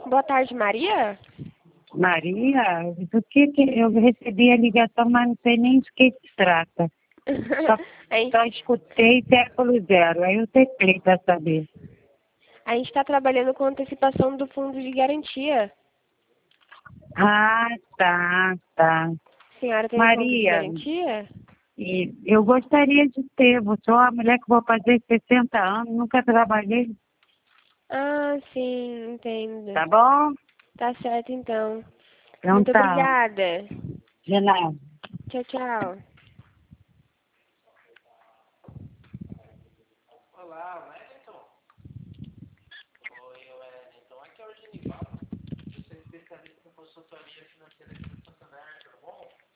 Boa tarde, Maria. Maria, do que eu recebi a ligação, mas não sei nem de que se trata. A gente Só escutei século zero, aí eu teclei para saber. está trabalhando com antecipação do fundo de garantia. Ah, tá. A senhora tem um fundo de Maria, garantia? e eu gostaria de ter, eu sou uma mulher que vou fazer 60 anos, nunca trabalhei, Ah, sim, entendo. tá bom? Tá certo, então. Então Muito tá, obrigada. de nada. Tchau, tchau. Olá, Wellington. Oi, Wellington. Aqui é o Genival. Eu sou especialista em consultoria financeira aqui no Santander, tudo bom?